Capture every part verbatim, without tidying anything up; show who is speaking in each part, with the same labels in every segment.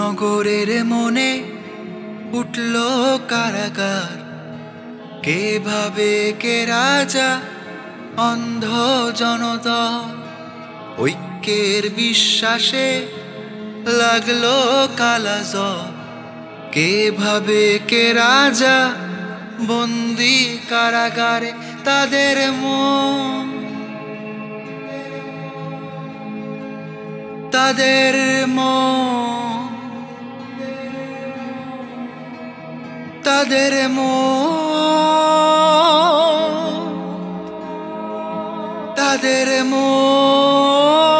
Speaker 1: নগরের মনে উঠল কারাগার, কে ভাবে কে রাজা অন্ধ জনদল। ঐক্যের বিশ্বাসে লাগলো কালাজ্বর, কে ভাবে কে রাজা বন্দি কারাগারে। তাদের মন তাদের মন তাদের মন তাদের মন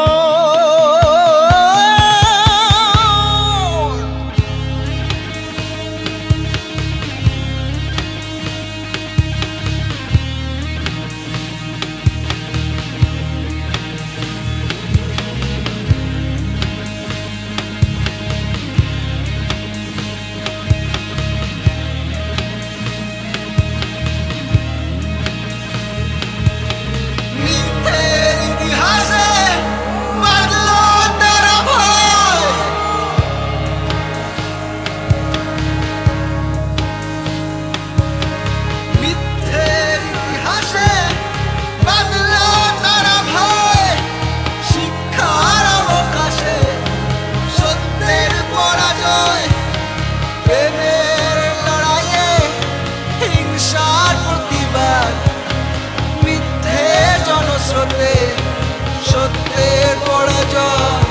Speaker 1: সত্যের পরাজয়।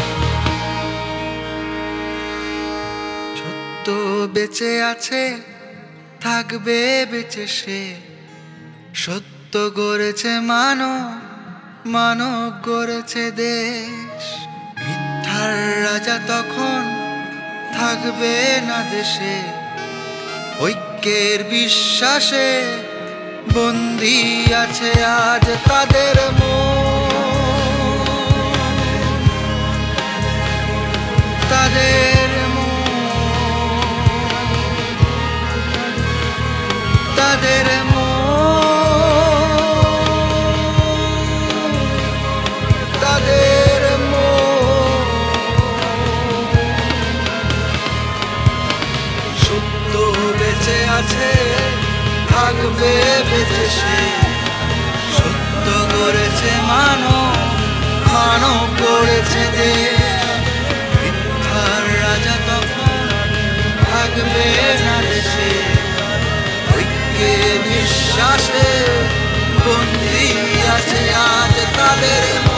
Speaker 1: সত্য বেঁচে আছে, থাকবে বেঁচে সে। সত্য গড়েছে মানব, মানব গড়েছে দেশ। মিথ্যার রাজা তখন থাকবে না দেশে। ঐক্যের বিশ্বাসে বন্দী আছে আজ তাদের মন, তাদের মন তাদের মন তাদের মন। সত্য বেঁচে আছে, থাকবে বেঁচে সে। সত্য গড়েছে মানব, মানব গড়েছে দেশ। মিথ্যার রাজা তখন থাকবে না দেশে। ঐক্যে বিশ্বাসে বন্দী আছে আজ তাদের।